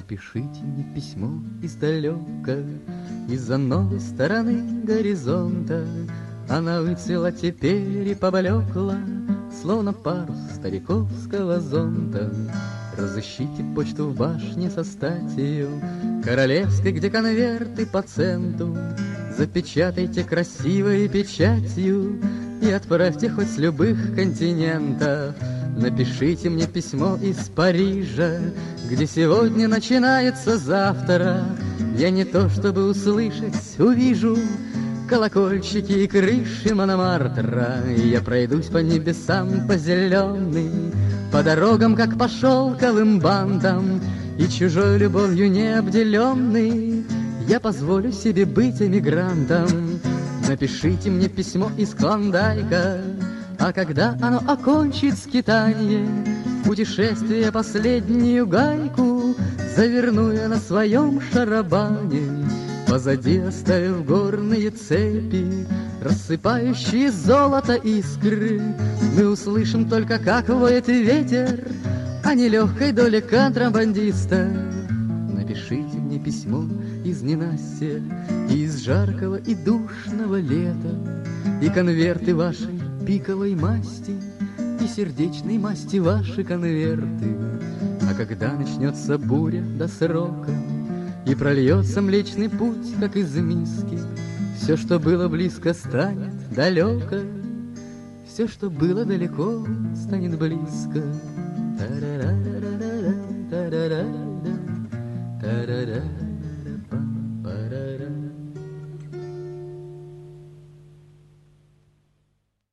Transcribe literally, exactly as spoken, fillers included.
Напишите мне письмо издалека, из-за новой стороны горизонта. Она выцвела теперь и поблекла, словно парус стариковского зонта. Разыщите почту в башне со статью королевской, где конверты по центу. Запечатайте красивой печатью и отправьте хоть с любых континентов. Напишите мне письмо из Парижа, где сегодня начинается завтра. Я не то чтобы услышать увижу колокольчики и крыши Мономартра. И я пройдусь по небесам, по зеленым, по дорогам, как по шелковым бандам, и чужой любовью не обделенный я позволю себе быть эмигрантом. Напишите мне письмо из Клондайка, а когда оно окончит скитанье, путешествие последнюю гайку заверну я на своем шарабане. Позади оставив горные цепи, рассыпающие золото искры, мы услышим только, как воет ветер, а не легкой доли контрабандиста. Напишите мне письмо из ненастья, из жаркого и душного лета, и конверты вашей пиковой масти, и сердечной масти ваши конверты. А когда начнется буря до срока, и прольется Млечный Путь, как из миски, все, что было близко, станет далеко, все, что было далеко, станет близко. Та-ра-ра-ра-ра-ра, та-ра-ра-ра, та-ра-ра.